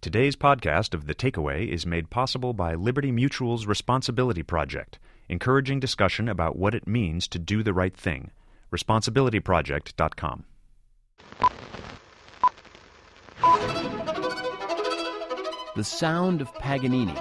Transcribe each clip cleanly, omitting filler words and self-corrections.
Today's podcast of The Takeaway is made possible by Liberty Mutual's Responsibility Project, encouraging discussion about what it means to do the right thing. ResponsibilityProject.com. The sound of Paganini.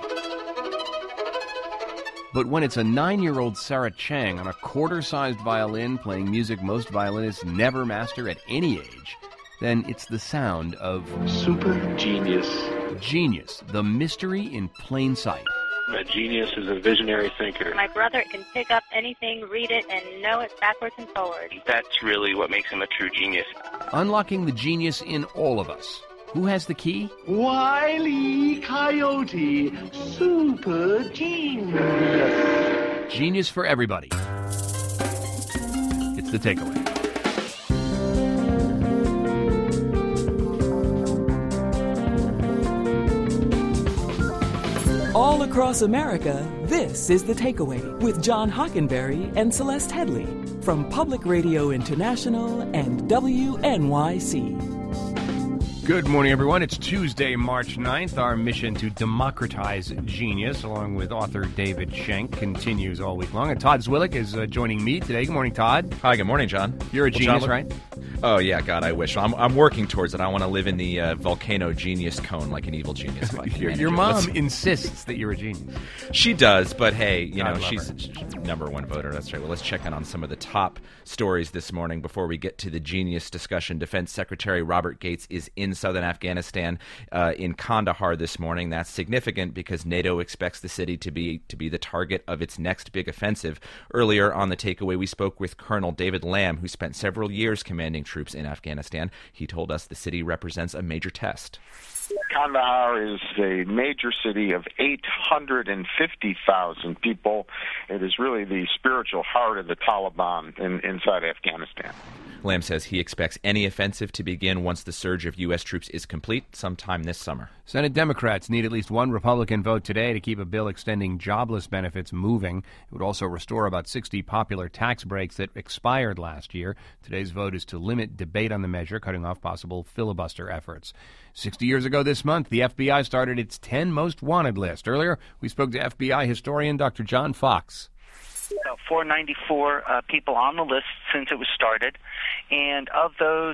But when it's a 9-year-old Sarah Chang on a quarter-sized violin playing music most violinists never master at any age, then it's the sound of super genius. Genius, the mystery in plain sight. A genius is a visionary thinker. My brother can pick up anything, read it, and know it backwards and forwards. That's really what makes him a true genius. Unlocking the genius in all of us. Who has the key? Wile E. Coyote, super genius. Genius for everybody. It's The Takeaway. All across America, this is The Takeaway with John Hockenberry and Celeste Headley from Public Radio International and WNYC. Good morning, everyone. It's Tuesday, March 9th. Our mission to democratize genius, along with author David Schenk, continues all week long. And Todd Zwillich is joining me today. Good morning, Todd. Hi, good morning, John. You're a genius, right? Oh, yeah, God, I wish. I'm working towards it. I want to live in the volcano genius cone like an evil genius. Your mom insists that you're a genius. She does, but hey, you know, she's number one voter. That's right. Well, let's check in on some of the top stories this morning before we get to the genius discussion. Defense Secretary Robert Gates is in southern Afghanistan, in Kandahar this morning. That's significant because NATO expects the city to be the target of its next big offensive. Earlier on The Takeaway, we spoke with Colonel David Lamb, who spent several years commanding troops in Afghanistan. He told us the city represents a major test. Kandahar is a major city of 850,000 people. It is really the spiritual heart of the Taliban inside Afghanistan. Lamb says he expects any offensive to begin once the surge of U.S. troops is complete sometime this summer. Senate Democrats need at least one Republican vote today to keep a bill extending jobless benefits moving. It would also restore about 60 popular tax breaks that expired last year. Today's vote is to limit debate on the measure, cutting off possible filibuster efforts. 60 years ago this month, the FBI started its 10 most wanted list. Earlier, we spoke to FBI historian Dr. John Fox. 494 people on the list since it was started, and of those,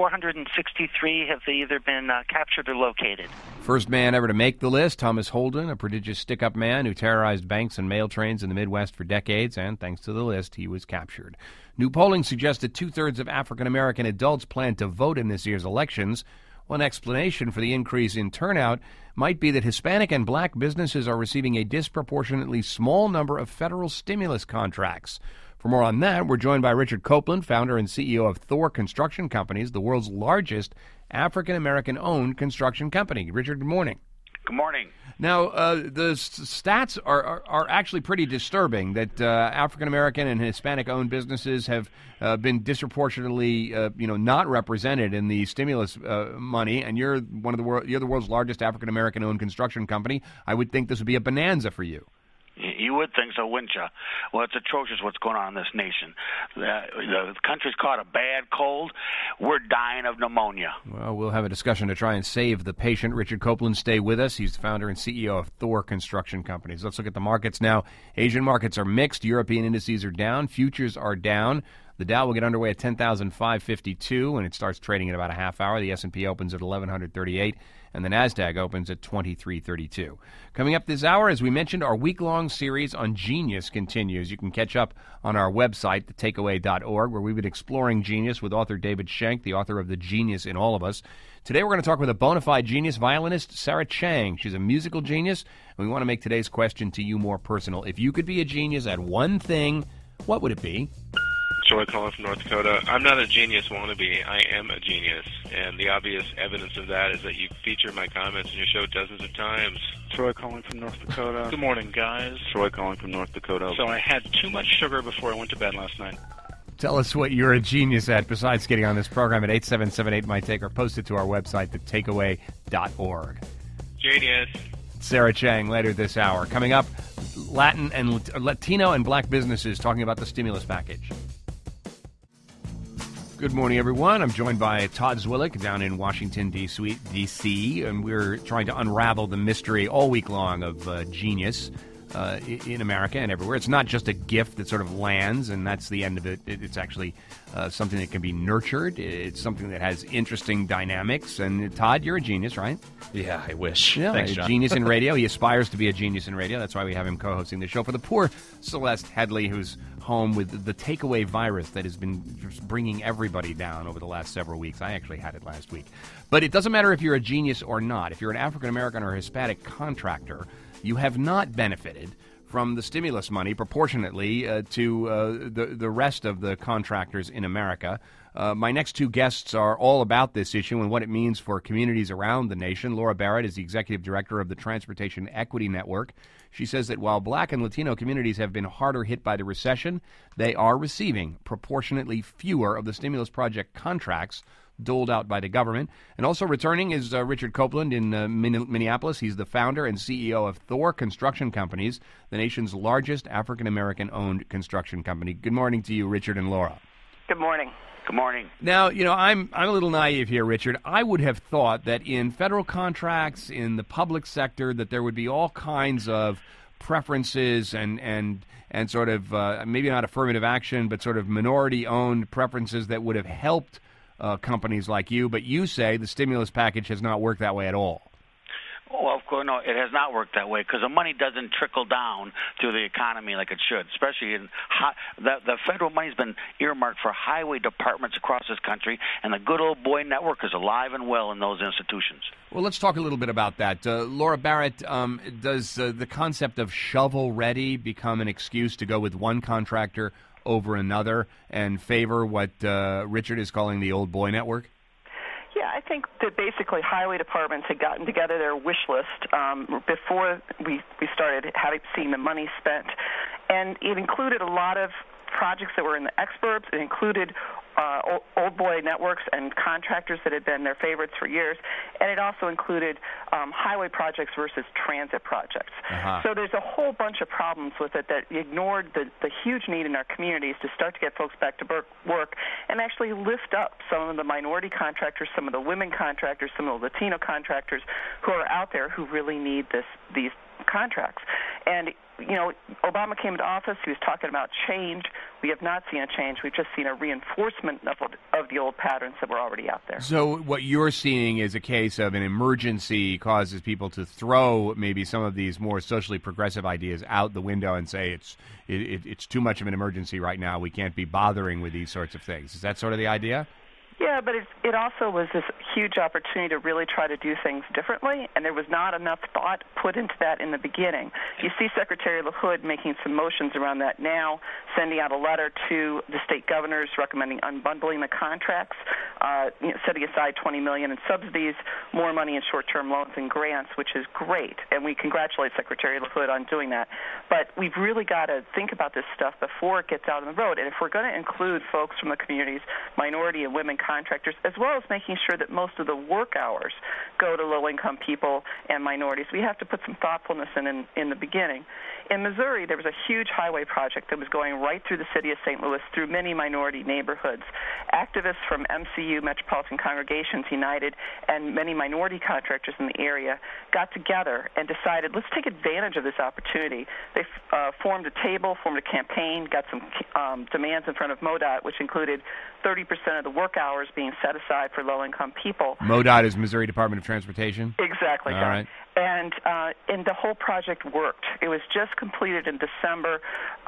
463 have either been captured or located. First man ever to make the list, Thomas Holden, a prodigious stick-up man who terrorized banks and mail trains in the Midwest for decades, and thanks to the list, he was captured. New polling suggests that two-thirds of African-American adults plan to vote in this year's elections. One explanation for the increase in turnout might be that Hispanic and black businesses are receiving a disproportionately small number of federal stimulus contracts. For more on that, we're joined by Richard Copeland, founder and CEO of Thor Construction Companies, the world's largest African-American-owned construction company. Richard, good morning. Good morning. Now, the stats are actually pretty disturbing that African-American and Hispanic-owned businesses have been disproportionately, not represented in the stimulus money. And you're the world's largest African-American-owned construction company. I would think this would be a bonanza for you. You would think so, wouldn't you? Well, it's atrocious what's going on in this nation. The country's caught a bad cold. We're dying of pneumonia. Well, we'll have a discussion to try and save the patient. Richard Copeland, stay with us. He's the founder and CEO of Thor Construction Companies. Let's look at the markets now. Asian markets are mixed. European indices are down. Futures are down. The Dow will get underway at 10,552, and it starts trading in about a half hour. The S&P opens at 1,138, and the NASDAQ opens at 2332. Coming up this hour, as we mentioned, our week-long series on genius continues. You can catch up on our website, thetakeaway.org, where we've been exploring genius with author David Schenk, the author of The Genius in All of Us. Today we're going to talk with a bona fide genius violinist, Sarah Chang. She's a musical genius, and we want to make today's question to you more personal. If you could be a genius at one thing, what would it be? Troy calling from North Dakota. I'm not a genius wannabe. I am a genius. And the obvious evidence of that is that you feature my comments in your show dozens of times. Troy calling from North Dakota. Good morning, guys. Troy calling from North Dakota. So I had too much sugar before I went to bed last night. Tell us what you're a genius at besides getting on this program at 877-8MIGHT-TAKE or post it to our website, thetakeaway.org. Genius. Sarah Chang later this hour. Coming up, Latino and black businesses talking about the stimulus package. Good morning, everyone. I'm joined by Todd Zwillich down in Washington, D.C., and we're trying to unravel the mystery all week long of genius in America and everywhere. It's not just a gift that sort of lands, and that's the end of it. It's actually something that can be nurtured. It's something that has interesting dynamics. And Todd, you're a genius, right? Yeah, I wish. Yeah, Thanks, a John. genius in radio. He aspires to be a genius in radio. That's why we have him co-hosting the show for the poor Celeste Headley, who's home with the takeaway virus that has been just bringing everybody down over the last several weeks. I actually had it last week. But it doesn't matter if you're a genius or not. If you're an African-American or Hispanic contractor, you have not benefited from the stimulus money proportionately to the rest of the contractors in America. My next two guests are all about this issue and what it means for communities around the nation. Laura Barrett is the executive director of the Transportation Equity Network. She says that while Black and Latino communities have been harder hit by the recession, they are receiving proportionately fewer of the stimulus project contracts doled out by the government. And also returning is Richard Copeland in Minneapolis. He's the founder and CEO of Thor Construction Companies, the nation's largest African-American-owned construction company. Good morning to you, Richard and Laura. Good morning. Good morning. Now, I'm a little naive here, Richard. I would have thought that in federal contracts, in the public sector, that there would be all kinds of preferences and sort of maybe not affirmative action, but sort of minority-owned preferences that would have helped companies like you. But you say the stimulus package has not worked that way at all. Well, of course, no, it has not worked that way because the money doesn't trickle down to the economy like it should, especially in the federal money's been earmarked for highway departments across this country, and the good old boy network is alive and well in those institutions. Well, let's talk a little bit about that. Laura Barrett, does the concept of shovel-ready become an excuse to go with one contractor over another and favor what Richard is calling the old boy network? Yeah, I think that basically highway departments had gotten together their wish list before we started seeing the money spent, and it included a lot of projects that were in the experts. It included old boy networks and contractors that had been their favorites for years, and it also included highway projects versus transit projects. So there's a whole bunch of problems with it that ignored the huge need in our communities to start to get folks back to work and actually lift up some of the minority contractors, some of the women contractors, some of the Latino contractors who are out there who really need these contracts. And Obama came into office. He was talking about change. We have not seen a change. We've just seen a reinforcement of the old patterns that were already out there. So what you're seeing is a case of an emergency causes people to throw maybe some of these more socially progressive ideas out the window and say it's too much of an emergency right now. We can't be bothering with these sorts of things. Is that sort of the idea? Yeah, but it also was this huge opportunity to really try to do things differently, and there was not enough thought put into that in the beginning. You see Secretary LaHood making some motions around that now, sending out a letter to the state governors recommending unbundling the contracts, setting aside $20 million in subsidies, more money in short-term loans and grants, which is great, and we congratulate Secretary LaHood on doing that. But we've really got to think about this stuff before it gets out on the road, and if we're going to include folks from the communities, minority and women contractors, as well as making sure that most of the work hours go to low-income people and minorities, we have to put some thoughtfulness in the beginning. In Missouri, there was a huge highway project that was going right through the city of St. Louis, through many minority neighborhoods. Activists from MCU, Metropolitan Congregations United, and many minority contractors in the area got together and decided, let's take advantage of this opportunity. They formed a table, formed a campaign, got some demands in front of MoDOT, which included 30% of the work hours being set aside for low-income people. MoDOT is Missouri Department of Transportation? Exactly. All right. And the whole project worked. It was just completed in December.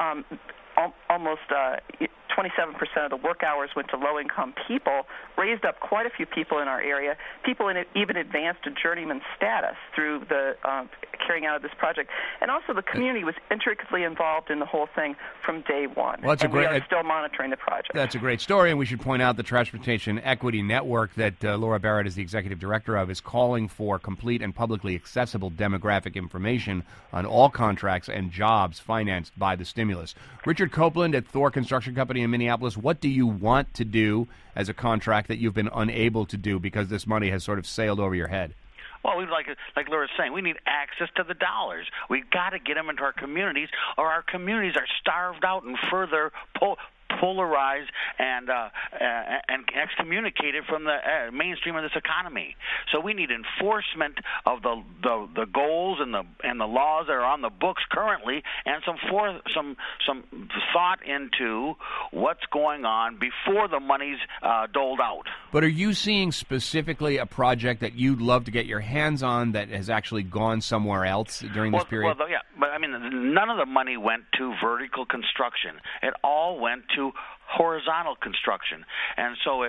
Almost 27% of the work hours went to low-income people, raised up quite a few people in our area. People even advanced to journeyman status through the carrying out of this project. And also the community was intricately involved in the whole thing from day one. Well, that's we are still monitoring the project. That's a great story, and we should point out the Transportation Equity Network that Laura Barrett is the executive director of is calling for complete and publicly accessible demographic information on all contracts and jobs financed by the stimulus. Richard Copeland at Thor Construction Company in Minneapolis, what do you want to do as a contract that you've been unable to do because this money has sort of sailed over your head? Well, we'd like Laura's saying, we need access to the dollars. We've got to get them into our communities, or our communities are starved out and further polarized and excommunicated from the mainstream of this economy. So we need enforcement of the goals and the laws that are on the books currently, and some thought into what's going on before the money's doled out. But are you seeing specifically a project that you'd love to get your hands on that has actually gone somewhere else during this period? Well, yeah, but I mean, none of the money went to vertical construction. It all went to horizontal construction, and so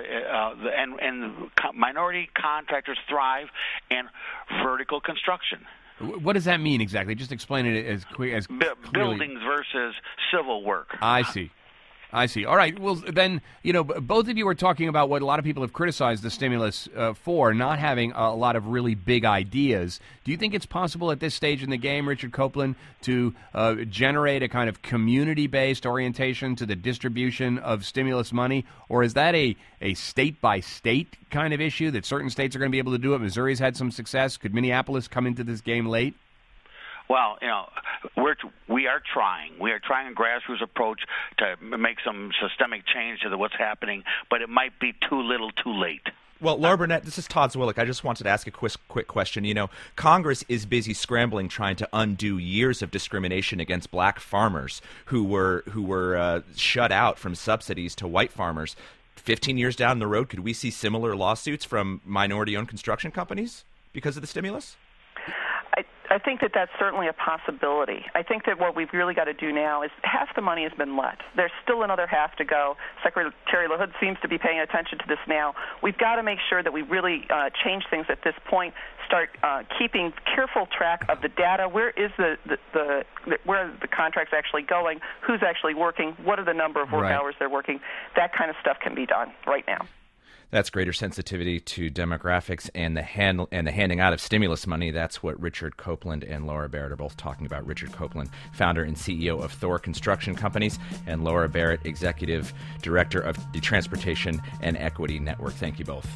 minority contractors thrive in vertical construction. What does that mean exactly? Just explain it as clearly. Buildings versus civil work. I see. All right. Well, then, both of you are talking about what a lot of people have criticized the stimulus for, not having a lot of really big ideas. Do you think it's possible at this stage in the game, Richard Copeland, to generate a kind of community-based orientation to the distribution of stimulus money? Or is that a state-by-state kind of issue that certain states are going to be able to do it? Missouri's had some success. Could Minneapolis come into this game late? Well, we are trying. We are trying a grassroots approach to make some systemic change to what's happening, but it might be too little, too late. Well, Laura Burnett, this is Todd Zwillich. I just wanted to ask a quick question. Congress is busy scrambling, trying to undo years of discrimination against black farmers who were shut out from subsidies to white farmers. 15 years down the road, could we see similar lawsuits from minority-owned construction companies because of the stimulus? I think that that's certainly a possibility. I think that what we've really got to do now is half the money has been let. There's still another half to go. Secretary LaHood seems to be paying attention to this now. We've got to make sure that we really change things at this point, start keeping careful track of the data. Where is where are the contracts actually going? Who's actually working? What are the number of work hours they're working? That kind of stuff can be done right now. That's greater sensitivity to demographics and the handing out of stimulus money. That's what Richard Copeland and Laura Barrett are both talking about. Richard Copeland, founder and CEO of Thor Construction Companies, and Laura Barrett, executive director of the Transportation and Equity Network. Thank you both.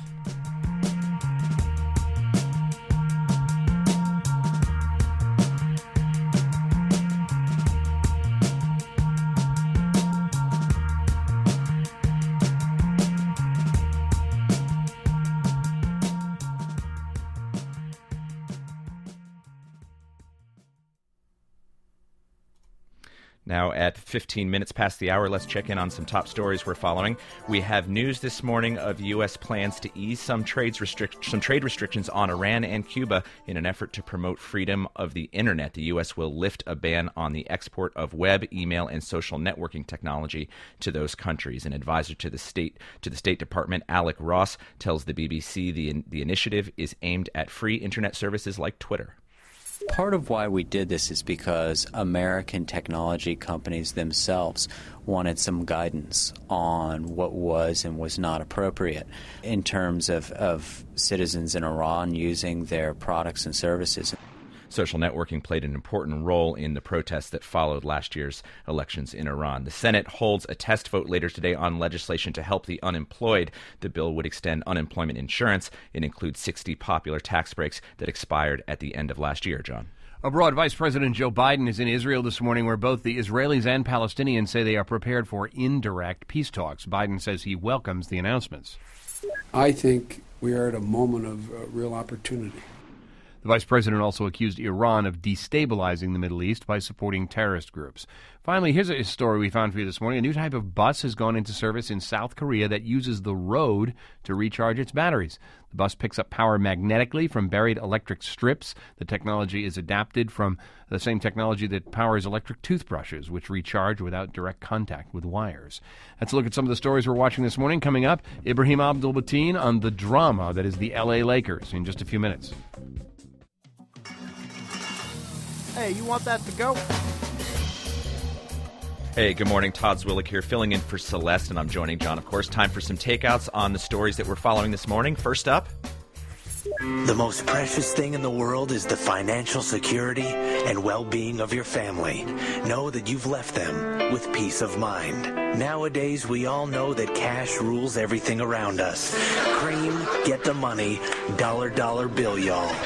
Now at 15 minutes past the hour, let's check in on some top stories we're following. We have news this morning of U.S. plans to ease some trade restrictions on Iran and Cuba in an effort to promote freedom of the Internet. The U.S. will lift a ban on the export of web, email, and social networking technology to those countries. An advisor to the State Department, Alec Ross, tells the BBC the initiative is aimed at free Internet services like Twitter. Part of why we did this is because American technology companies themselves wanted some guidance on what was and was not appropriate in terms of citizens in Iran using their products and services. Social networking played an important role in the protests that followed last year's elections in Iran. The Senate holds a test vote later today on legislation to help the unemployed. The bill would extend unemployment insurance. It includes 60 popular tax breaks that expired at the end of last year, John. Abroad, Vice President Joe Biden is in Israel this morning, where both the Israelis and Palestinians say they are prepared for indirect peace talks. Biden says he welcomes the announcements. I think we are at a moment of real opportunity. The vice president also accused Iran of destabilizing the Middle East by supporting terrorist groups. Finally, here's a story we found for you this morning. A new type of bus has gone into service in South Korea that uses the road to recharge its batteries. The bus picks up power magnetically from buried electric strips. The technology is adapted from the same technology that powers electric toothbrushes, which recharge without direct contact with wires. Let's look at some of the stories we're watching this morning. Coming up, Ibrahim Abdul-Mateen on the drama that is the L.A. Lakers in just a few minutes. Hey, you want that to go? Hey, good morning. Todd Zwillich here, filling in for Celeste, and I'm joining John, of course. Time for some takeouts on the stories that we're following this morning. First up, the most precious thing in the world is the financial security and well-being of your family. Know that you've left them with peace of mind. Nowadays, we all know that cash rules everything around us. Cream, get the money, dollar bill, y'all.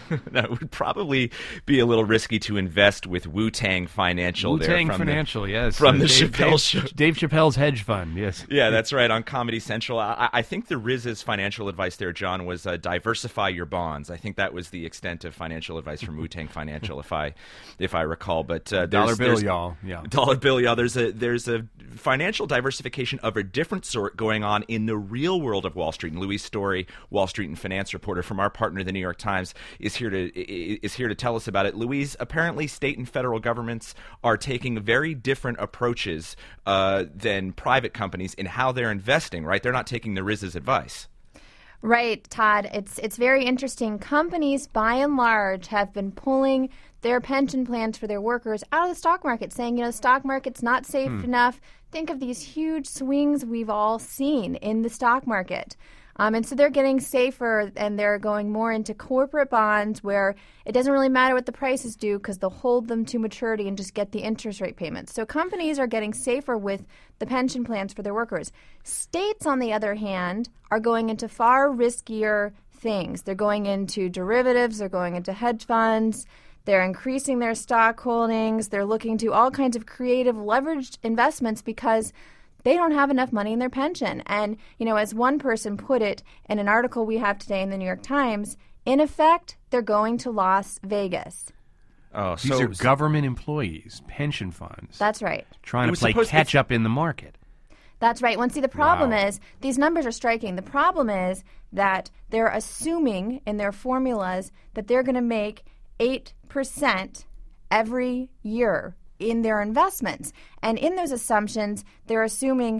That would probably be a little risky to invest with Wu-Tang Financial. Wu-Tang Financial, yes. From the Chappelle Show. Dave Chappelle's hedge fund, yes. Yeah, that's right, on Comedy Central. I think the Riz's financial advice there, John, was diversify your bonds. I think that was the extent of financial advice from Wu-Tang Financial, if I recall. But dollar bill, y'all. Yeah. Dollar bill, y'all. There's a financial diversification of a different sort going on in the real world of Wall Street. And Louise Story, Wall Street and Finance reporter from our partner, the New York Times, is here to tell us about it. Louise, apparently state and federal governments are taking very different approaches than private companies in how they're investing, right? They're not taking the Riz's advice. Right, Todd. It's very interesting. Companies, by and large, have been pulling their pension plans for their workers out of the stock market, saying, the stock market's not safe enough. Think of these huge swings we've all seen in the stock market. And so they're getting safer, and they're going more into corporate bonds where it doesn't really matter what the prices do because they'll hold them to maturity and just get the interest rate payments. So companies are getting safer with the pension plans for their workers. States, on the other hand, are going into far riskier things. They're going into derivatives. They're going into hedge funds. They're increasing their stock holdings. They're looking to all kinds of creative leveraged investments because they don't have enough money in their pension. And, as one person put it in an article we have today in the New York Times, in effect, they're going to Las Vegas. Oh, so these are government employees, pension funds. That's right. Trying to play catch up in the market. That's right. See, the problem is, these numbers are striking. The problem is that they're assuming in their formulas that they're going to make 8% every year in their investments. And in those assumptions, they're assuming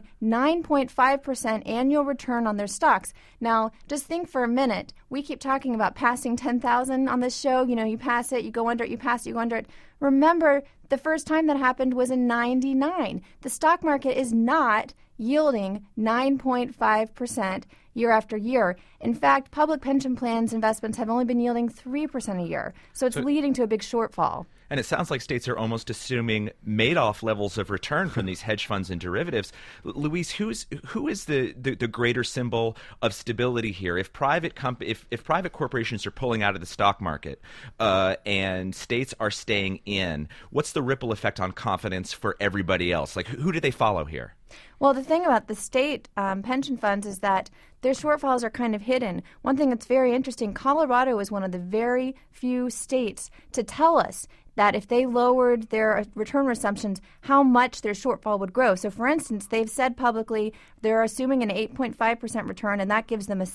9.5% annual return on their stocks. Now, just think for a minute. We keep talking about passing 10,000 on this show. You pass it, you go under it, you pass it, you go under it. Remember, the first time that happened was in 99. The stock market is not yielding 9.5% year after year. In fact, public pension plans investments have only been yielding 3% a year. So it's leading to a big shortfall. And it sounds like states are almost assuming Madoff levels of return from these hedge funds and derivatives. Louise, who is the greater symbol of stability here? If private corporations are pulling out of the stock market and states are staying in, what's the ripple effect on confidence for everybody else? Like, who do they follow here? Well, the thing about the state pension funds is that their shortfalls are kind of hidden. One thing that's very interesting, Colorado is one of the very few states to tell us that if they lowered their return assumptions, how much their shortfall would grow. So, for instance, they've said publicly they're assuming an 8.5% return, and that gives them a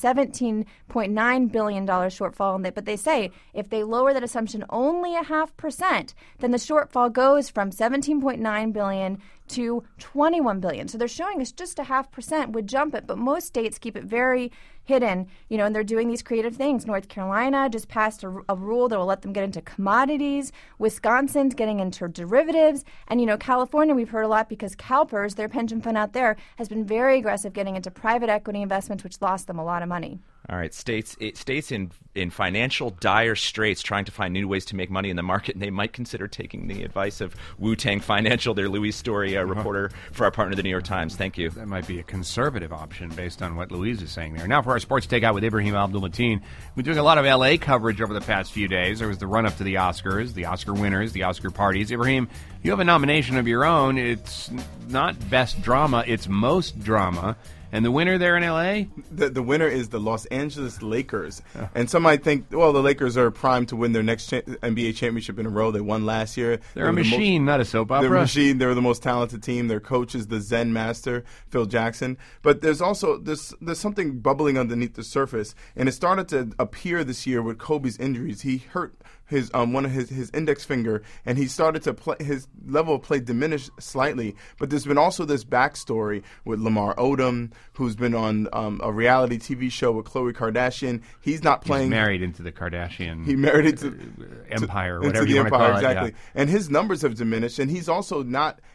$17.9 billion shortfall. But they say if they lower that assumption only 0.5%, then the shortfall goes from $17.9 billion to $21 billion. So they're showing us just 0.5% would jump it, but most states keep it very hidden, and they're doing these creative things. North Carolina just passed a rule that will let them get into commodities. Wisconsin's getting into derivatives. And, California, we've heard a lot because CalPERS, their pension fund out there, has been very aggressive getting into private equity investments, which lost them a lot of money. All right, states in financial dire straits trying to find new ways to make money in the market, and they might consider taking the advice of Wu-Tang Financial, their Louise Story reporter for our partner, the New York Times. Thank you. That might be a conservative option based on what Louise is saying there. Now for our sports takeout with Ibrahim Abdul-Mateen. We're doing a lot of L.A. coverage over the past few days. There was the run-up to the Oscars, the Oscar winners, the Oscar parties. Ibrahim, you have a nomination of your own. It's not Best Drama, it's Most Drama. And the winner there in L.A.? The winner is the Los Angeles Lakers. Oh. And some might think, well, the Lakers are primed to win their next NBA championship in a row. They won last year. They're a machine, not a soap opera. They're a machine. They were the most talented team. Their coach is the Zen master, Phil Jackson. But there's also there's something bubbling underneath the surface. And it started to appear this year with Kobe's injuries. He hurt his one of his index finger, and he started to play. His level of play diminished slightly. But there's been also this backstory with Lamar Odom, who's been on a reality TV show with Khloe Kardashian. He's not playing. He's married into the Kardashian. He married into empire, into whatever the you empire, want to call exactly. it. Yeah. And his numbers have diminished, and he's also not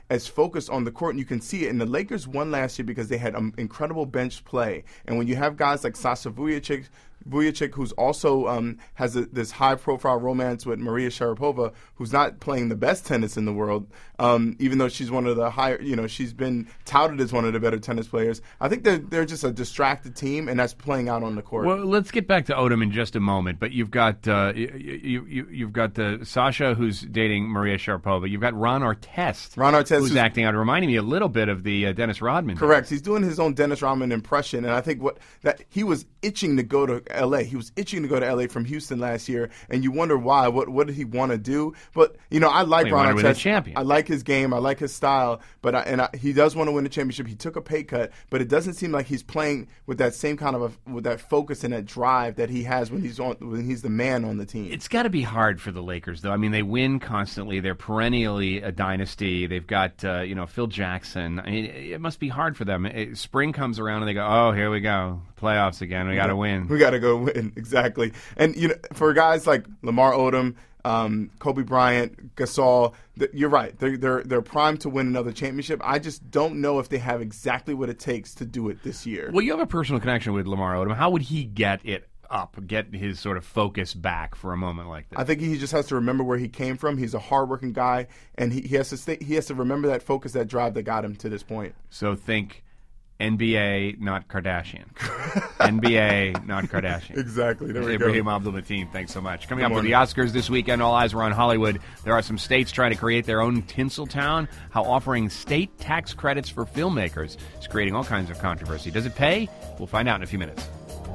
as focused on the court, and you can see it. And the Lakers won last year because they had incredible bench play. And when you have guys like Sasha Vujacic, who's also has this high-profile romance with Maria Sharapova, who's not playing the best tennis in the world, even though she's one of the higher, she's been touted as one of the better tennis players. I think they're just a distracted team, and that's playing out on the court. Well, let's get back to Odom in just a moment, but you've got you've got Sasha, who's dating Maria Sharapova. You've got Ron Artest, who's acting out, reminding me a little bit of the Dennis Rodman. Correct. He's doing his own Dennis Rodman impression, and I think that he was itching to go to L.A. He was itching to go to L.A. from Houston last year, and you wonder why. What did he want to do? But I like Ron Artest. I like his game. I like his style. But he does want to win a championship. He took a pay cut, but it doesn't seem like he's playing with that same kind of with that focus and that drive that he has when he's the man on the team. It's got to be hard for the Lakers, though. I mean, they win constantly. They're perennially a dynasty. They've got Phil Jackson. I mean, it must be hard for them. Spring comes around and they go, "Oh, here we go, playoffs again. We got to win. We got to go win." Exactly. And for guys like Lamar Odom, Kobe Bryant, Gasol, you're right. They're primed to win another championship. I just don't know if they have exactly what it takes to do it this year. Well, you have a personal connection with Lamar Odom. How would he get his sort of focus back for a moment like this? I think he just has to remember where he came from. He's a hardworking guy, and he has to remember that focus, that drive that got him to this point. So think NBA, not Kardashian. NBA, not Kardashian. Exactly. There we Ibrahim go. Abdul-Mateen, thanks so much. Coming up with the Oscars this weekend, all eyes are on Hollywood. There are some states trying to create their own Tinseltown. How offering state tax credits for filmmakers is creating all kinds of controversy. Does it pay? We'll find out in a few minutes.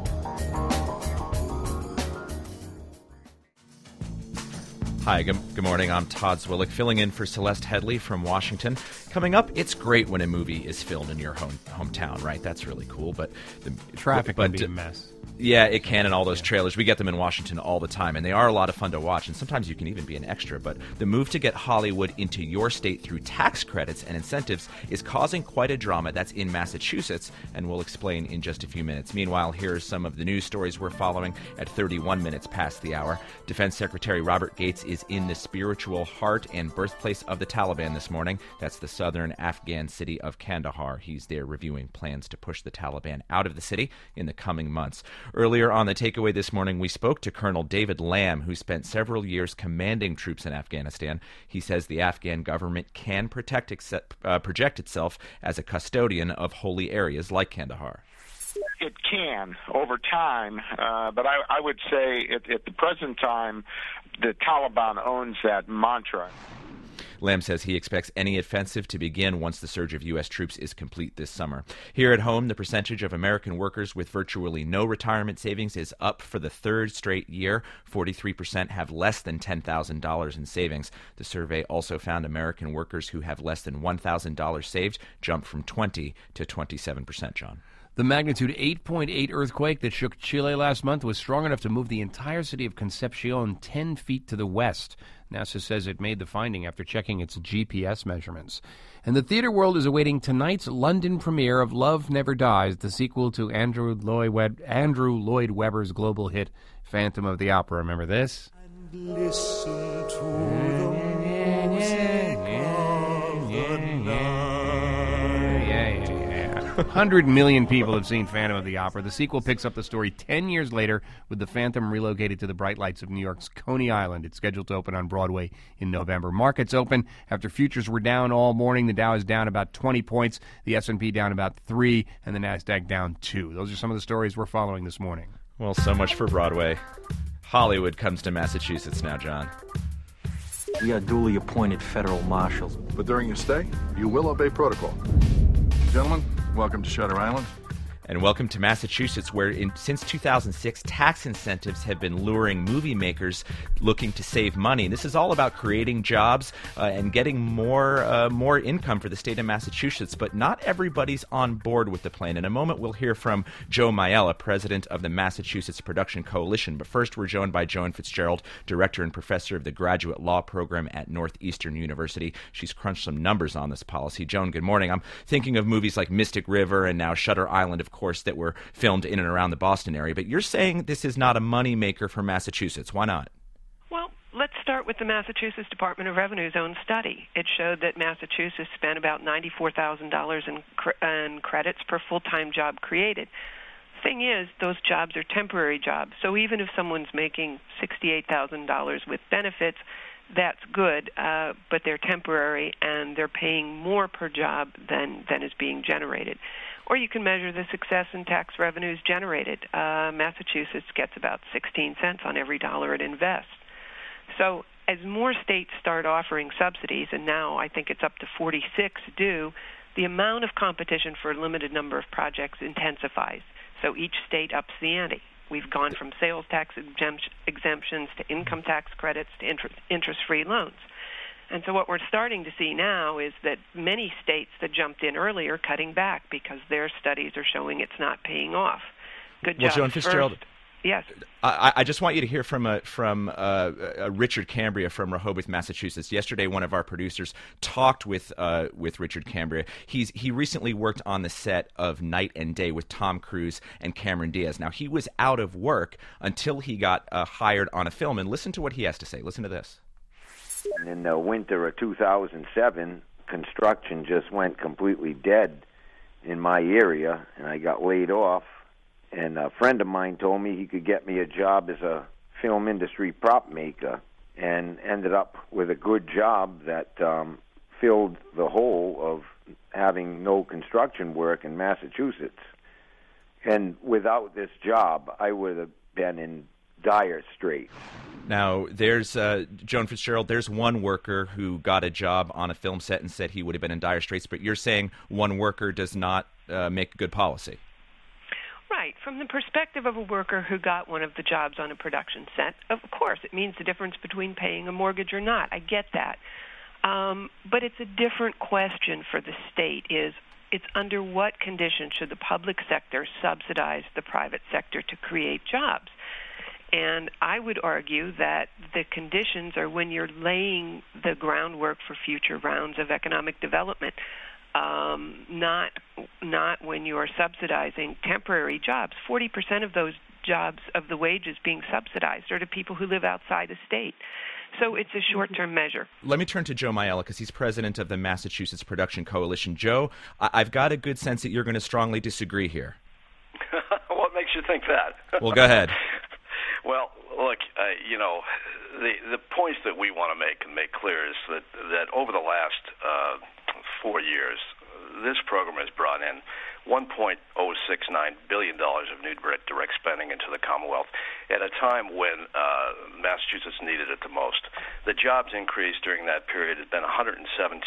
Hi, good morning. I'm Todd Zwillick, filling in for Celeste Headley from Washington. Coming up, it's great when a movie is filmed in your hometown, right? That's really cool. But the traffic can be a mess. Yeah, it can, and all those trailers. We get them in Washington all the time, and they are a lot of fun to watch, and sometimes you can even be an extra. But the move to get Hollywood into your state through tax credits and incentives is causing quite a drama. That's in Massachusetts, and we'll explain in just a few minutes. Meanwhile, here are some of the news stories we're following at 31 minutes past the hour. Defense Secretary Robert Gates is in the spiritual heart and birthplace of the Taliban this morning. That's the southern Afghan city of Kandahar. He's there reviewing plans to push the Taliban out of the city in the coming months. Earlier on the takeaway this morning, we spoke to Colonel David Lamb, who spent several years commanding troops in Afghanistan. He says the Afghan government can project itself as a custodian of holy areas like Kandahar. It can over time, but I would say at the present time, the Taliban owns that mantra. Lamb says he expects any offensive to begin once the surge of U.S. troops is complete this summer. Here at home, the percentage of American workers with virtually no retirement savings is up for the third straight year. 43% have less than $10,000 in savings. The survey also found American workers who have less than $1,000 saved jumped from 20 to 27%, John. The magnitude 8.8 earthquake that shook Chile last month was strong enough to move the entire city of Concepcion 10 feet to the west. NASA says it made the finding after checking its GPS measurements. And the theater world is awaiting tonight's London premiere of Love Never Dies, the sequel to Andrew Lloyd Webber's global hit Phantom of the Opera. Remember this? And listen to the music of the night. 100 million people have seen Phantom of the Opera. The sequel picks up the story 10 years later with the Phantom relocated to the bright lights of New York's Coney Island. It's scheduled to open on Broadway in November. Markets open after futures were down all morning. The Dow is down about 20 points, the S&P down about 3, and the NASDAQ down 2. Those are some of the stories we're following this morning. Well, so much for Broadway. Hollywood comes to Massachusetts now, John. We are duly appointed federal marshals. But during your stay, you will obey protocol. Gentlemen, welcome to Shutter Island. And welcome to Massachusetts, where since 2006, tax incentives have been luring movie makers looking to save money. This is all about creating jobs and getting more income for the state of Massachusetts. But not everybody's on board with the plan. In a moment, we'll hear from Joe Maiella, president of the Massachusetts Production Coalition. But first, we're joined by Joan Fitzgerald, director and professor of the Graduate Law Program at Northeastern University. She's crunched some numbers on this policy. Joan, good morning. I'm thinking of movies like Mystic River and now Shutter Island, of course, that were filmed in and around the Boston area. But you're saying this is not a money maker for Massachusetts. Why not? Well, let's start with the Massachusetts Department of Revenue's own study. It showed that Massachusetts spent about $94,000 in credits per full-time job created. Thing is, those jobs are temporary jobs. So even if someone's making $68,000 with benefits, that's good, but they're temporary and they're paying more per job than is being generated. Or you can measure the success in tax revenues generated. Massachusetts gets about 16 cents on every dollar it invests. So as more states start offering subsidies, and now I think it's up to 46 do, the amount of competition for a limited number of projects intensifies. So each state ups the ante. We've gone from sales tax exemptions to income tax credits to interest-free loans. And so what we're starting to see now is that many states that jumped in earlier are cutting back because their studies are showing it's not paying off. Good job. Well, Joan Fitzgerald, yes. I just want you to hear from Richard Cambria from Rehoboth, Massachusetts. Yesterday, one of our producers talked with Richard Cambria. He recently worked on the set of Night and Day with Tom Cruise and Cameron Diaz. Now, he was out of work until he got hired on a film, and listen to what he has to say. Listen to this. In the winter of 2007, construction just went completely dead in my area, and I got laid off. And a friend of mine told me he could get me a job as a film industry prop maker, and ended up with a good job that filled the hole of having no construction work in Massachusetts. And without this job, I would have been in dire straits. Now, there's Joan Fitzgerald, there's one worker who got a job on a film set and said he would have been in dire straits, but you're saying one worker does not make good policy. Right. From the perspective of a worker who got one of the jobs on a production set, of course, it means the difference between paying a mortgage or not. I get that. But it's a different question for the state it's under what conditions should the public sector subsidize the private sector to create jobs? And I would argue that the conditions are when you're laying the groundwork for future rounds of economic development, not when you're subsidizing temporary jobs. 40% of those jobs, of the wages being subsidized, are to people who live outside the state. So it's a short-term measure. Let me turn to Joe Maiella, because he's president of the Massachusetts Production Coalition. Joe, I've got a good sense that you're going to strongly disagree here. What makes you think that? Well, go ahead. Well, look, the points that we want to make and make clear is that over the last 4 years, this program has brought in $1.069 billion of new direct spending into the Commonwealth at a time when Massachusetts needed it the most. The jobs increase during that period has been 117%.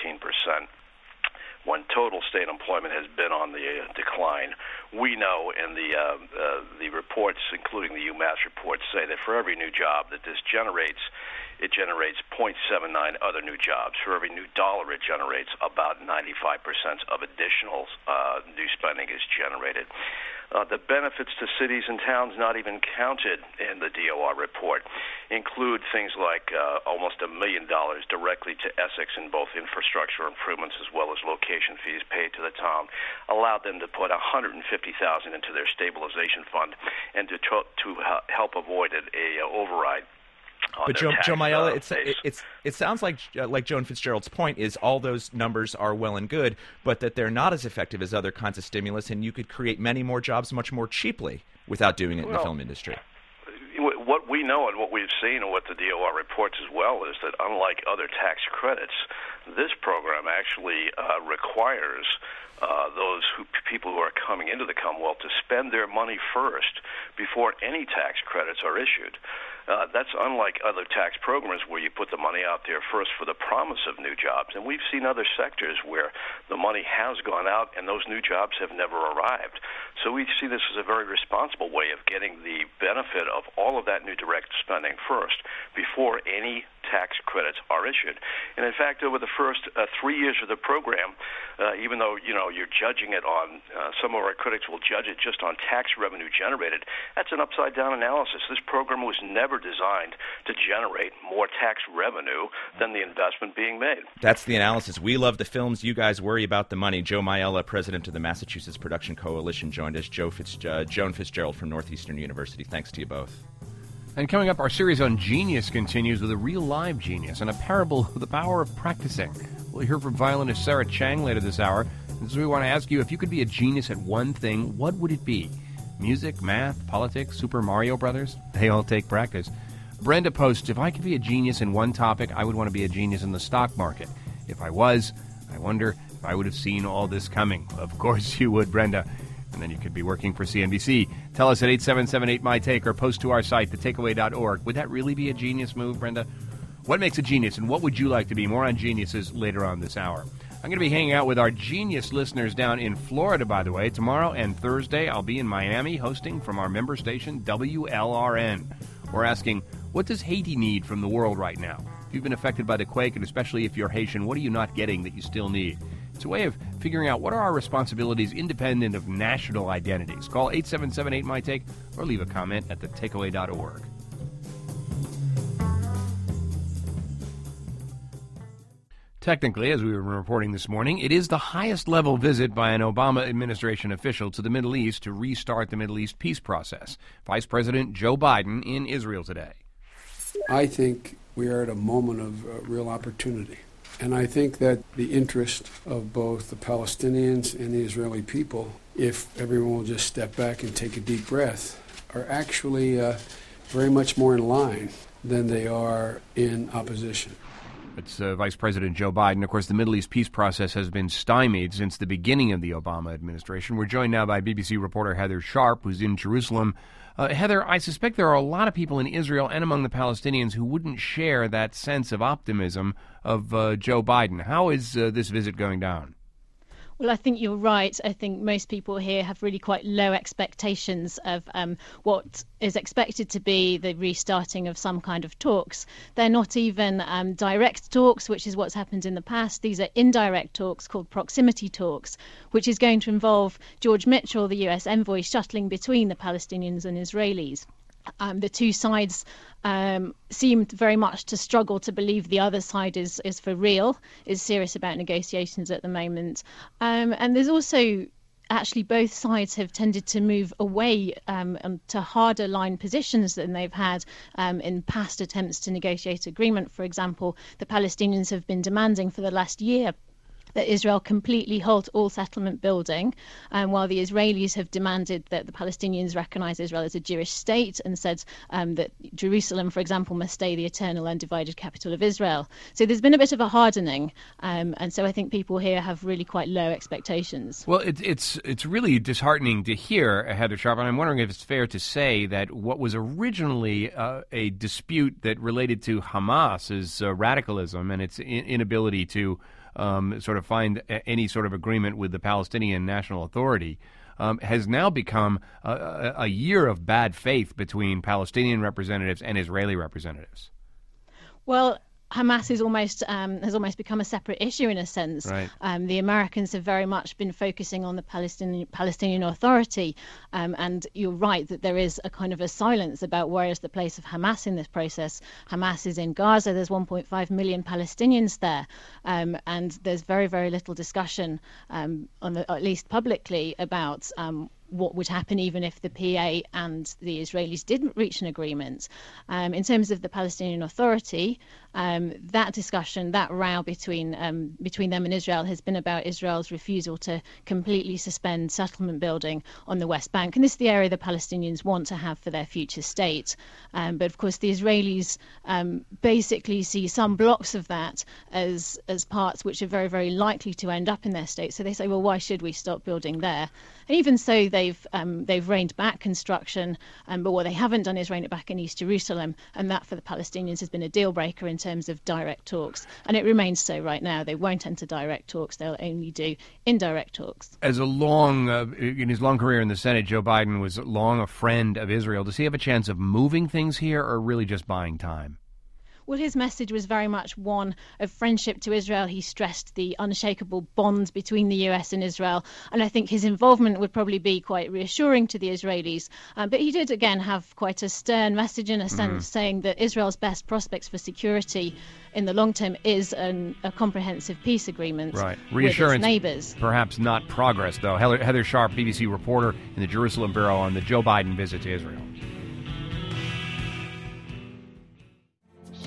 When total state employment has been on the decline. We know, and the reports, including the UMass reports, say that for every new job that this generates, it generates 0.79 other new jobs. For every new dollar it generates, about 95% of additional new spending is generated. The benefits to cities and towns not even counted in the DOR report include things like almost $1 million directly to Essex in both infrastructure improvements as well as location fees paid to the town, allowed them to put $150,000 into their stabilization fund and to help avoid an override. But Joe Maiella, it sounds like Joan Fitzgerald's point is all those numbers are well and good, but that they're not as effective as other kinds of stimulus, and you could create many more jobs much more cheaply without doing it in the film industry. What we know and what we've seen and what the DOR reports as well is that unlike other tax credits, this program actually requires people who are coming into the Commonwealth to spend their money first before any tax credits are issued. That's unlike other tax programs where you put the money out there first for the promise of new jobs. And we've seen other sectors where the money has gone out and those new jobs have never arrived. So we see this as a very responsible way of getting the benefit of all of that new direct spending first before any tax credits are issued. And in fact, over the first 3 years of the program, even though you're judging it on, some of our critics will judge it just on tax revenue generated, that's an upside-down analysis. This program was never designed to generate more tax revenue than the investment being made. That's the analysis. We love the films. You guys worry about the money. Joe Maiella, president of the Massachusetts Production Coalition, joined us. Joan Fitzgerald from Northeastern University. Thanks to you both. And coming up, our series on genius continues with a real live genius and a parable of the power of practicing. We'll hear from violinist Sarah Chang later this hour. And so we want to ask you, if you could be a genius at one thing, what would it be? Music, math, politics, Super Mario Brothers? They all take practice. Brenda posts, if I could be a genius in one topic, I would want to be a genius in the stock market. If I was, I wonder if I would have seen all this coming. Of course you would, Brenda. And then you could be working for CNBC. Tell us at 877-8MY-TAKE or post to our site, thetakeaway.org. Would that really be a genius move, Brenda? What makes a genius, and what would you like to be? More on geniuses later on this hour. I'm going to be hanging out with our genius listeners down in Florida, by the way. Tomorrow and Thursday, I'll be in Miami hosting from our member station, WLRN. We're asking, what does Haiti need from the world right now? If you've been affected by the quake, and especially if you're Haitian, what are you not getting that you still need? It's a way of figuring out what are our responsibilities independent of national identities. Call 877-8MY-TAKE or leave a comment at thetakeaway.org. Technically, as we were reporting this morning, it is the highest level visit by an Obama administration official to the Middle East to restart the Middle East peace process. Vice President Joe Biden in Israel today. I think we are at a moment of real opportunity. And I think that the interest of both the Palestinians and the Israeli people, if everyone will just step back and take a deep breath, are actually very much more in line than they are in opposition. It's Vice President Joe Biden. Of course, the Middle East peace process has been stymied since the beginning of the Obama administration. We're joined now by BBC reporter Heather Sharp, who's in Jerusalem. Heather, I suspect there are a lot of people in Israel and among the Palestinians who wouldn't share that sense of optimism of Joe Biden. How is this visit going down? Well, I think you're right. I think most people here have really quite low expectations of what is expected to be the restarting of some kind of talks. They're not even direct talks, which is what's happened in the past. These are indirect talks called proximity talks, which is going to involve George Mitchell, the US envoy, shuttling between the Palestinians and Israelis. The two sides seemed very much to struggle to believe the other side is for real, is serious about negotiations at the moment. And there's also actually both sides have tended to move away to harder line positions than they've had in past attempts to negotiate agreement. For example, the Palestinians have been demanding for the last year that Israel completely halt all settlement building, while the Israelis have demanded that the Palestinians recognise Israel as a Jewish state and said that Jerusalem, for example, must stay the eternal undivided capital of Israel. So there's been a bit of a hardening, and so I think people here have really quite low expectations. Well, it's really disheartening to hear, Heather Sharp, and I'm wondering if it's fair to say that what was originally a dispute that related to Hamas's radicalism and its inability to sort of find any sort of agreement with the Palestinian National Authority, has now become a year of bad faith between Palestinian representatives and Israeli representatives. Well, Hamas is has almost become a separate issue in a sense. Right. The Americans have very much been focusing on the Palestinian Authority, and you're right that there is a kind of a silence about where is the place of Hamas in this process. Hamas is in Gaza. There's 1.5 million Palestinians there, and there's very, very little discussion, at least publicly, about what would happen even if the PA and the Israelis didn't reach an agreement. In terms of the Palestinian Authority, that discussion, that row between them and Israel has been about Israel's refusal to completely suspend settlement building on the West Bank. And this is the area the Palestinians want to have for their future state. But of course, the Israelis basically see some blocks of that as parts which are very, very likely to end up in their state. So they say, well, why should we stop building there? And even so, they've reined back construction, but what they haven't done is rein it back in East Jerusalem, and that for the Palestinians has been a deal breaker in terms of direct talks, and it remains so right now. They won't enter direct talks; they'll only do indirect talks. As in his long career in the Senate, Joe Biden was long a friend of Israel. Does he have a chance of moving things here, or really just buying time? Well, his message was very much one of friendship to Israel. He stressed the unshakable bond between the US and Israel, and I think his involvement would probably be quite reassuring to the Israelis. But he did, again, have quite a stern message in a sense, saying that Israel's best prospects for security in the long term is a comprehensive peace agreement with its neighbors. Perhaps not progress, though. Heather Sharp, BBC reporter in the Jerusalem Bureau, on the Joe Biden visit to Israel.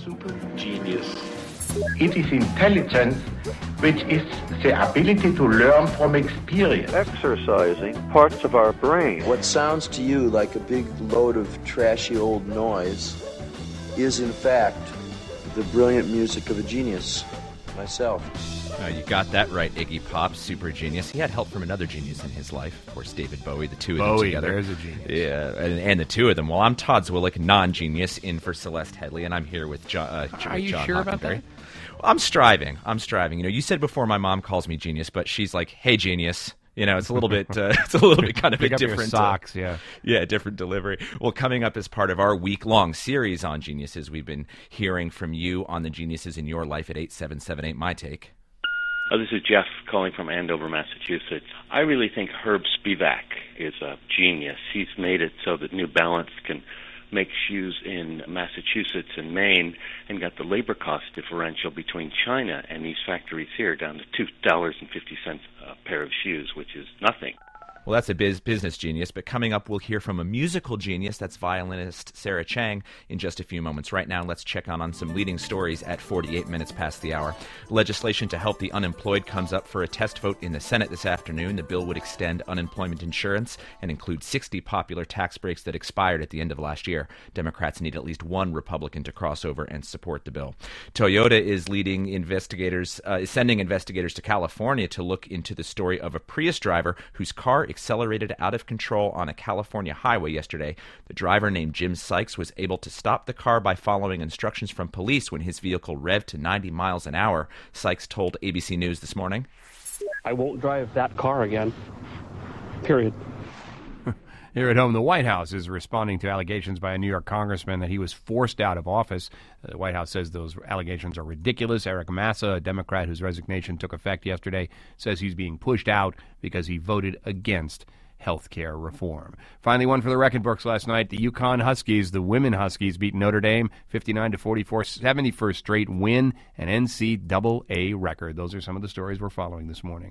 super genius. It is intelligence, which is the ability to learn from experience. Exercising parts of our brain. What sounds to you like a big load of trashy old noise is, in fact, the brilliant music of a genius, myself. You got that right, Iggy Pop, super genius. He had help from another genius in his life, of course, David Bowie, the two of them together. There's a genius. Yeah, and the two of them. Well, I'm Todd Zwillich, non-genius, in for Celeste Headley, and I'm here with John. Are you sure about that? Well, I'm striving. You know, you said before my mom calls me genius, but she's like, "Hey, genius." You know, it's a little bit, kind of Pick a up different your socks, yeah, different delivery. Well, coming up as part of our week-long series on geniuses, we've been hearing from you on the geniuses in your life at 877-8 My Take. This is Jeff calling from Andover, Massachusetts. I really think Herb Spivak is a genius. He's made it so that New Balance can make shoes in Massachusetts and Maine and got the labor cost differential between China and these factories here down to $2.50 a pair of shoes, which is nothing. Well, that's a business genius, but coming up, we'll hear from a musical genius. That's violinist Sarah Chang in just a few moments. Right now, let's check on some leading stories at 48 minutes past the hour. Legislation to help the unemployed comes up for a test vote in the Senate this afternoon. The bill would extend unemployment insurance and include 60 popular tax breaks that expired at the end of last year. Democrats need at least one Republican to cross over and support the bill. Toyota is sending investigators to California to look into the story of a Prius driver whose car accelerated out of control on a California highway yesterday. The driver, named Jim Sykes, was able to stop the car by following instructions from police when his vehicle revved to 90 miles an hour. Sykes told ABC News this morning, "I won't drive that car again. Period." Here at home, the White House is responding to allegations by a New York congressman that he was forced out of office. The White House says those allegations are ridiculous. Eric Massa, a Democrat whose resignation took effect yesterday, says he's being pushed out because he voted against health care reform. Finally, one for the record books last night. The UConn Huskies, the women Huskies, beat Notre Dame 59-44, 71st straight win, an NCAA record. Those are some of the stories we're following this morning.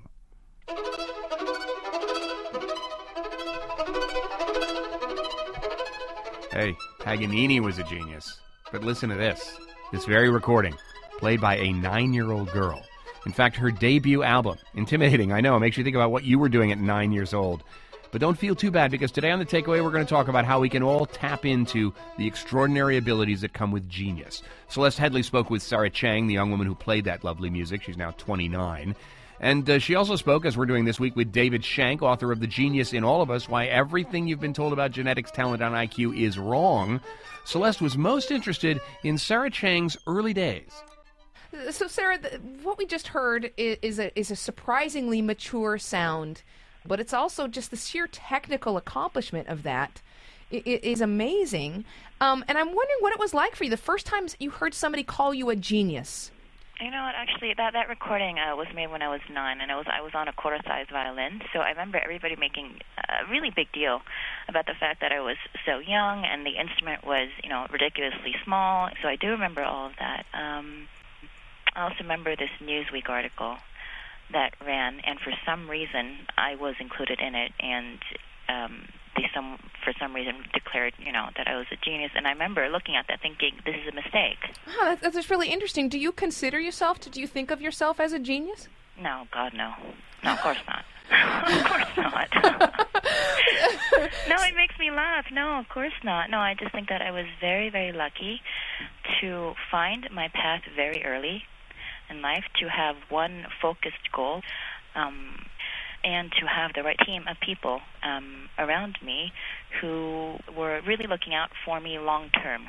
Hey, Paganini was a genius. But listen to this very recording, played by a 9-year-old girl. In fact, her debut album, intimidating, I know, it makes you think about what you were doing at 9 years old. But don't feel too bad, because today on The Takeaway, we're going to talk about how we can all tap into the extraordinary abilities that come with genius. Celeste Headley spoke with Sarah Chang, the young woman who played that lovely music. She's now 29. And she also spoke, as we're doing this week, with David Shank, author of The Genius in All of Us, Why Everything You've Been Told About Genetics, Talent, and IQ is Wrong. Celeste was most interested in Sarah Chang's early days. So, Sarah, what we just heard is a surprisingly mature sound, but it's also just the sheer technical accomplishment of that is amazing. And I'm wondering what it was like for you the first time you heard somebody call you a genius. You know what? Actually, that recording was made when I was 9, and I was on a quarter-sized violin. So I remember everybody making a really big deal about the fact that I was so young, and the instrument was, ridiculously small. So I do remember all of that. I also remember this Newsweek article that ran, and for some reason I was included in it, and they for some reason declared, that I was a genius. And I remember looking at that thinking, this is a mistake. Oh, that's really interesting. Do you consider yourself, do you think of yourself as a genius? No, God, no. No, of course not. Of course not. No, it makes me laugh. No, of course not. No, I just think that I was very, very lucky to find my path very early in life, to have one focused goal, and to have the right team of people around me who were really looking out for me long term.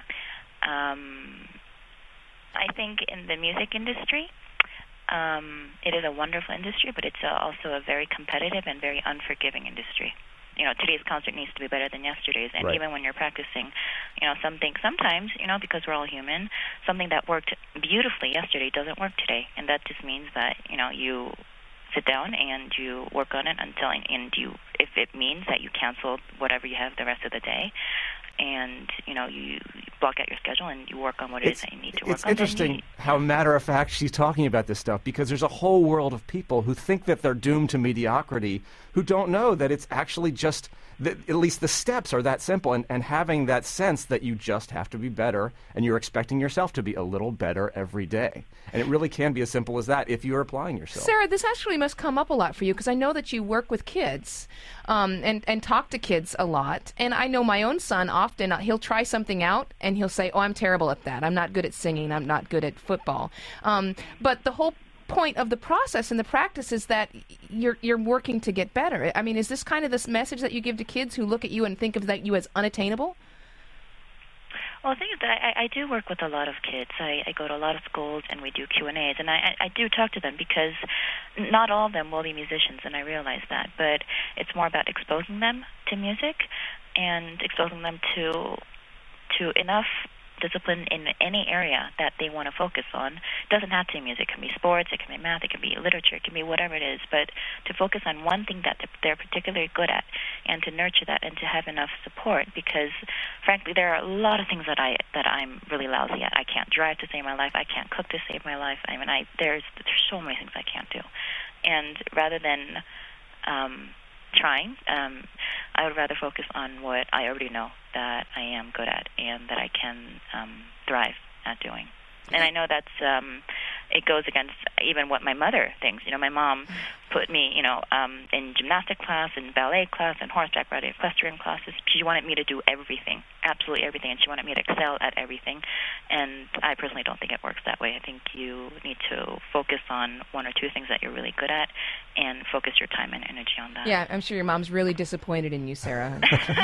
I think in the music industry, it is a wonderful industry, but it's also a very competitive and very unforgiving industry. Today's concert needs to be better than yesterday's, and even when you're practicing, sometimes, because we're all human, something that worked beautifully yesterday doesn't work today, and that just means that, you sit down and you work on it if it means that you cancel whatever you have the rest of the day, and you block out your schedule and you work on what it is that you need to work on. It's interesting how matter-of-fact she's talking about this stuff, because there's a whole world of people who think that they're doomed to mediocrity, who don't know that it's actually just at least the steps are that simple, and having that sense that you just have to be better, and you're expecting yourself to be a little better every day. And it really can be as simple as that if you're applying yourself. Sarah, this actually must come up a lot for you, because I know that you work with kids and talk to kids a lot. And I know my own son often, he'll try something out and he'll say, oh, I'm terrible at that. I'm not good at singing. I'm not good at football. But the whole point of the process and the practice is that you're working to get better. I mean, is this kind of this message that you give to kids who look at you and think of that you as unattainable? Well, the thing is that I do work with a lot of kids. I go to a lot of schools and we do Q&As, and I do talk to them because not all of them will be musicians, and I realize that. But it's more about exposing them to music and exposing them to enough discipline in any area that they want to focus on. It doesn't have to be music. It can be sports, it can be math, it can be literature, it can be whatever it is, but to focus on one thing that they're particularly good at and to nurture that and to have enough support, because frankly there are a lot of things that I'm really lousy at. I can't drive to save my life, I can't cook to save my life. I mean, there's so many things I can't do. And rather than trying, I would rather focus on what I already know that I am good at and that I can thrive at doing. And I know that's it goes against even what my mother thinks. You know, my mom put me, in gymnastic class and ballet class and horseback riding, equestrian classes. She wanted me to do everything, absolutely everything, and she wanted me to excel at everything. And I personally don't think it works that way. I think you need to focus on one or two things that you're really good at and focus your time and energy on that. Yeah, I'm sure your mom's really disappointed in you, Sarah.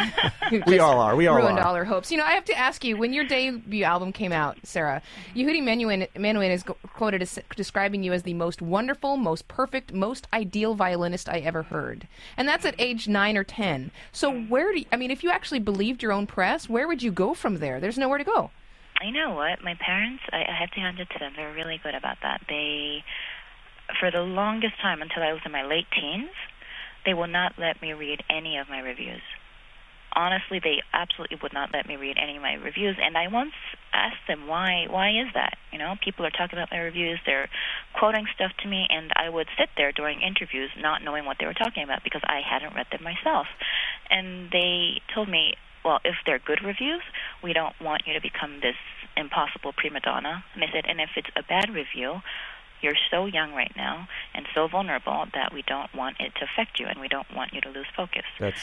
We all are. We all ruined are. all her hopes. I have to ask you, when your debut album came out, Sarah, Yehudi Menuhin is quoted as describing you as the most wonderful, most perfect, most ideal violinist I ever heard. And that's at age 9 or 10. So if you actually believed your own press, where would you go from there? There's nowhere to go. You know what? My parents, I have to hand it to them. They're really good about that. They, for the longest time, until I was in my late teens, they will not let me read any of my reviews. Honestly, they absolutely would not let me read any of my reviews. And I once asked them, why is that? People are talking about my reviews, they're quoting stuff to me, and I would sit there during interviews not knowing what they were talking about because I hadn't read them myself. And they told me, well, if they're good reviews, we don't want you to become this impossible prima donna. And they said, and if it's a bad review, you're so young right now and so vulnerable that we don't want it to affect you and we don't want you to lose focus.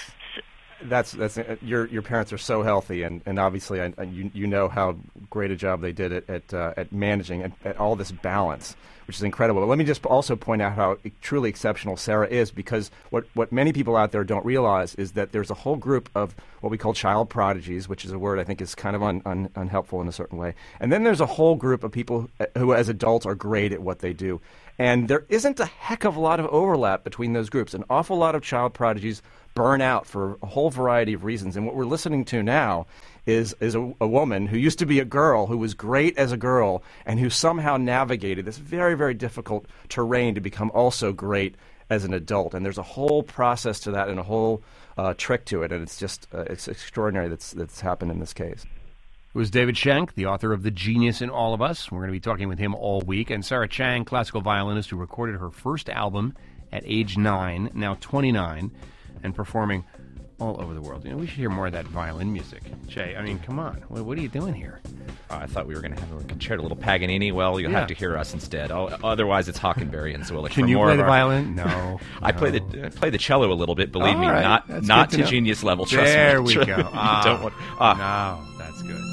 That's your parents are so healthy, and obviously you know how great a job they did at managing at all this balance, which is incredible. But let me just also point out how truly exceptional Sarah is, because what many people out there don't realize is that there's a whole group of what we call child prodigies, which is a word I think is kind of unhelpful in a certain way, and then there's a whole group of people who as adults are great at what they do. And there isn't a heck of a lot of overlap between those groups. An awful lot of child prodigies burn out for a whole variety of reasons. And what we're listening to now is a woman who used to be a girl, who was great as a girl, and who somehow navigated this very, very difficult terrain to become also great as an adult. And there's a whole process to that and a whole trick to it. And it's just it's extraordinary that's happened in this case. It was David Schenk, the author of The Genius in All of Us. We're going to be talking with him all week. And Sarah Chang, classical violinist who recorded her first album at age 9, now 29, and performing all over the world. We should hear more of that violin music. Jay, come on. What are you doing here? I thought we were going to have a little Paganini. Well, you'll have to hear us instead. Otherwise, it's Hockenberry and Zwillich. Can you play the violin? No. I play the cello a little bit. Believe me, not to genius level. Trust me. There we go. No, that's good.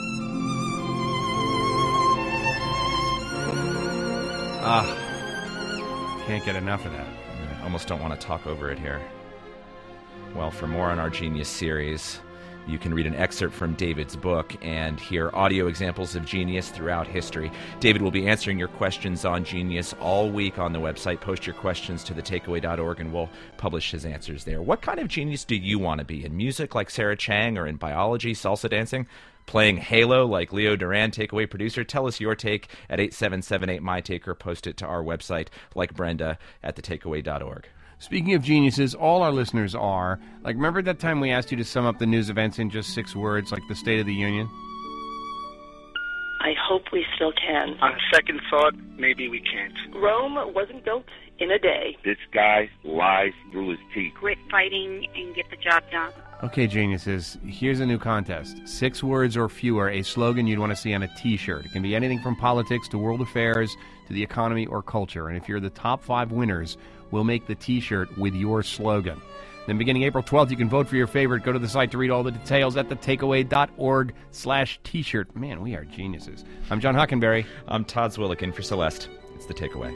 Can't get enough of that. I almost don't want to talk over it here. Well, for more on our Genius series, you can read an excerpt from David's book and hear audio examples of genius throughout history. David will be answering your questions on genius all week on the website. Post your questions to thetakeaway.org and we'll publish his answers there. What kind of genius do you want to be? In music like Sarah Chang, or in biology, salsa dancing? Playing Halo like Leo Duran, Takeaway producer? Tell us your take at 8778-MyTake, or post it to our website like Brenda at thetakeaway.org. Speaking of geniuses, all our listeners are. Remember that time we asked you to sum up the news events in just 6 words, like the State of the Union? I hope we still can. On second thought, maybe we can't. Rome wasn't built in a day. This guy lies through his teeth. Quit fighting and get the job done. Okay, geniuses, here's a new contest. 6 words or fewer, a slogan you'd want to see on a T-shirt. It can be anything from politics to world affairs to the economy or culture. And if you're the top 5 winners, we'll make the T-shirt with your slogan. Then beginning April 12th, you can vote for your favorite. Go to the site to read all the details at thetakeaway.org/T-shirt. Man, we are geniuses. I'm John Hockenberry. I'm Todd Zwillikin for Celeste. It's The Takeaway.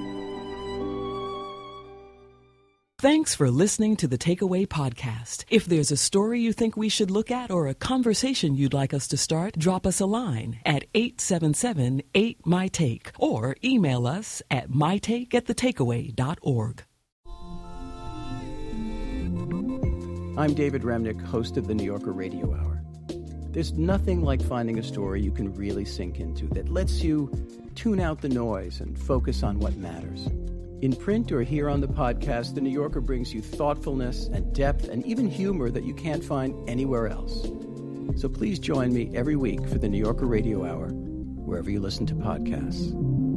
Thanks for listening to the Takeaway Podcast. If there's a story you think we should look at or a conversation you'd like us to start, drop us a line at 877-8MY-TAKE or email us at mytake@thetakeaway.org. I'm David Remnick, host of the New Yorker Radio Hour. There's nothing like finding a story you can really sink into that lets you tune out the noise and focus on what matters. In print or here on the podcast, The New Yorker brings you thoughtfulness and depth and even humor that you can't find anywhere else. So please join me every week for the New Yorker Radio Hour, wherever you listen to podcasts.